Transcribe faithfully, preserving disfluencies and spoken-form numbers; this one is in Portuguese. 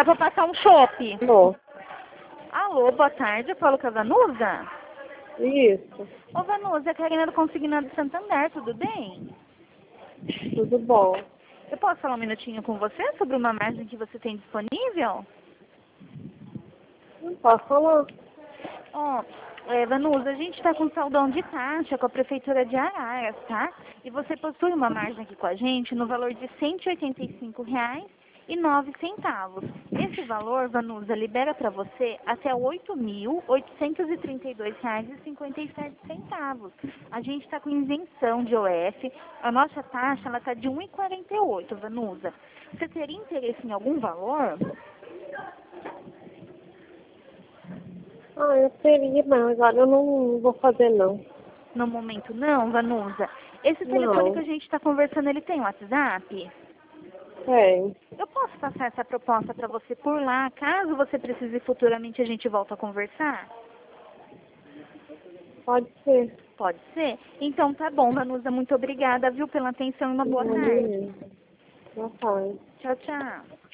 pra passar um chopp. Alô? Alô, boa tarde, eu falo com a Vanusa? Isso. Ô Vanusa, é a Karina do Consignado Santander, tudo bem? Tudo bom. Eu posso falar um minutinho com você sobre uma margem que você tem disponível? Não posso falar. Ó, é, Vanusa, a gente está com saldão de taxa com a Prefeitura de Araras, tá? E você possui uma margem aqui com a gente no valor de cento e oitenta e cinco reais e nove centavos. Esse valor, Vanusa, libera para você até oito mil oitocentos e trinta e dois reais e cinquenta e sete centavos. A gente está com isenção de O F, a nossa taxa ela está de um e quarenta e oito, Vanusa. Você teria interesse em algum valor? Ah, eu teria, mas agora eu não vou fazer não. No momento não, Vanusa. Esse telefone que Não. a gente está conversando, ele tem WhatsApp? Tem. Eu posso passar essa proposta para você por lá, caso você precise futuramente a gente volta a conversar? Pode ser. Pode ser? Então tá bom, Vanusa, muito obrigada, viu, pela atenção e uma boa tarde. Boa tarde. Tchau, tchau.